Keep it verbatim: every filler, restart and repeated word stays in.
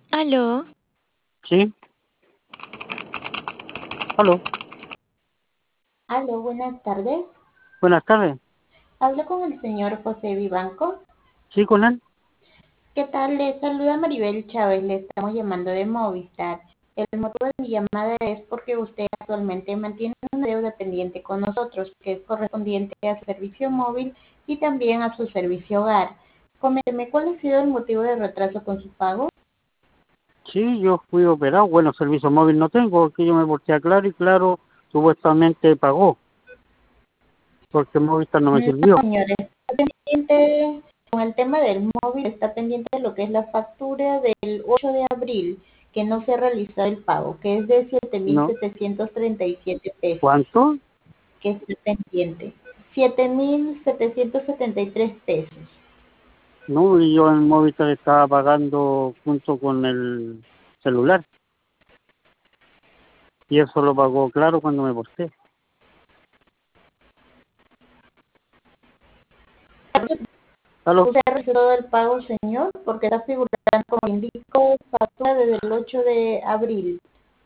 ¿Aló? Sí, aló, Aló, buenas tardes. buenas tardes. Hablo con el señor José Vivanco. Sí, con él. ¿Qué tal? Le saluda Maribel Chávez. Le estamos llamando de Movistar. El motivo de mi llamada es porque usted actualmente mantiene una deuda pendiente con nosotros, que es correspondiente a su servicio móvil y también a su servicio hogar. Coménteme, ¿cuál ha sido el motivo de retraso con su pago? Sí, yo fui operado. Bueno, servicio móvil no tengo, porque yo me porté a Claro y Claro supuestamente pagó, porque Movistar no me No, sirvió. señores, está pendiente con el tema del móvil, está pendiente lo que es la factura del ocho de abril, que no se ha realizado el pago, que es de siete mil No, setecientos treinta y siete pesos, ¿cuánto? que está pendiente. siete mil setecientos setenta y tres pesos. No, y yo en Movistar estaba pagando junto con el celular, y eso lo pagó Claro cuando me porté. Aló, ¿Usted ha realizado el pago, señor? Porque está figurando como indico factura desde el ocho de abril.